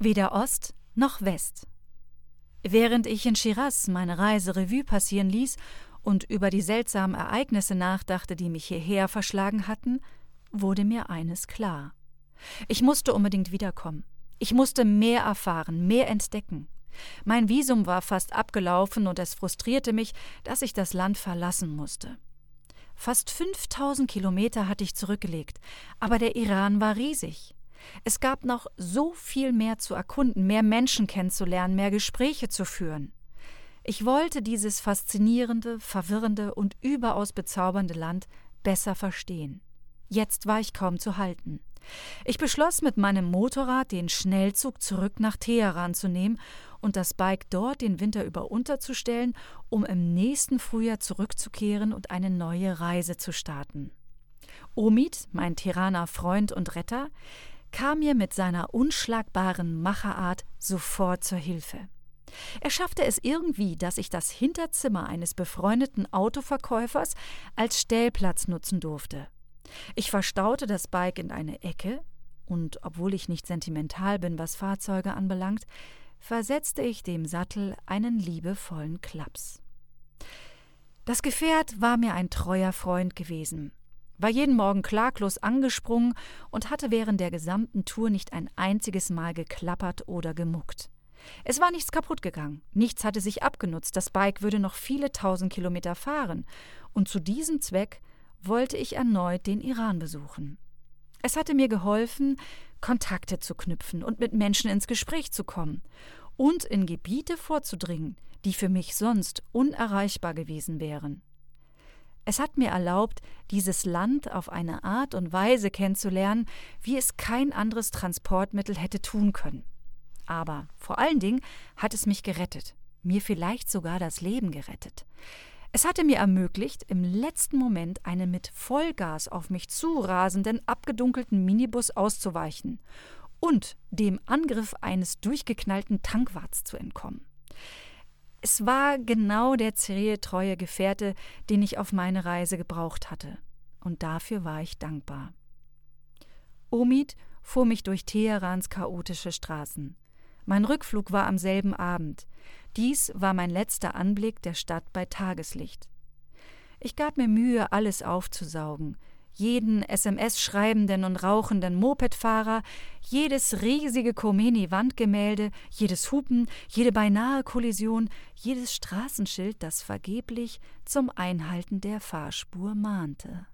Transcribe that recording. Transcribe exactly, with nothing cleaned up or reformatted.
Weder Ost noch West. Während ich in Schiraz meine Reise Revue passieren ließ und über die seltsamen Ereignisse nachdachte, die mich hierher verschlagen hatten, wurde mir eines klar. Ich musste unbedingt wiederkommen. Ich musste mehr erfahren, mehr entdecken. Mein Visum war fast abgelaufen und es frustrierte mich, dass ich das Land verlassen musste. Fast fünftausend Kilometer hatte ich zurückgelegt, aber der Iran war riesig. Es gab noch so viel mehr zu erkunden, mehr Menschen kennenzulernen, mehr Gespräche zu führen. Ich wollte dieses faszinierende, verwirrende und überaus bezaubernde Land besser verstehen. Jetzt war ich kaum zu halten. Ich beschloss, mit meinem Motorrad den Schnellzug zurück nach Teheran zu nehmen und das Bike dort den Winter über unterzustellen, um im nächsten Frühjahr zurückzukehren und eine neue Reise zu starten. Omid, mein Tiraner Freund und Retter, kam mir mit seiner unschlagbaren Macherart sofort zur Hilfe. Er schaffte es irgendwie, dass ich das Hinterzimmer eines befreundeten Autoverkäufers als Stellplatz nutzen durfte. Ich verstaute das Bike in eine Ecke und, obwohl ich nicht sentimental bin, was Fahrzeuge anbelangt, versetzte ich dem Sattel einen liebevollen Klaps. Das Gefährt war mir ein treuer Freund gewesen, war jeden Morgen klaglos angesprungen und hatte während der gesamten Tour nicht ein einziges Mal geklappert oder gemuckt. Es war nichts kaputt gegangen, nichts hatte sich abgenutzt, das Bike würde noch viele tausend Kilometer fahren und zu diesem Zweck wollte ich erneut den Iran besuchen. Es hatte mir geholfen, Kontakte zu knüpfen und mit Menschen ins Gespräch zu kommen und in Gebiete vorzudringen, die für mich sonst unerreichbar gewesen wären. Es hat mir erlaubt, dieses Land auf eine Art und Weise kennenzulernen, wie es kein anderes Transportmittel hätte tun können. Aber vor allen Dingen hat es mich gerettet, mir vielleicht sogar das Leben gerettet. Es hatte mir ermöglicht, im letzten Moment einen mit Vollgas auf mich zurasenden, abgedunkelten Minibus auszuweichen und dem Angriff eines durchgeknallten Tankwarts zu entkommen. Es war genau der zähe, treue Gefährte, den ich auf meine Reise gebraucht hatte. Und dafür war ich dankbar. Omid fuhr mich durch Teherans chaotische Straßen. Mein Rückflug war am selben Abend. Dies war mein letzter Anblick der Stadt bei Tageslicht. Ich gab mir Mühe, alles aufzusaugen. Jeden S M S-schreibenden und rauchenden Mopedfahrer, jedes riesige Khomeini-Wandgemälde, jedes Hupen, jede beinahe Kollision, jedes Straßenschild, das vergeblich zum Einhalten der Fahrspur mahnte.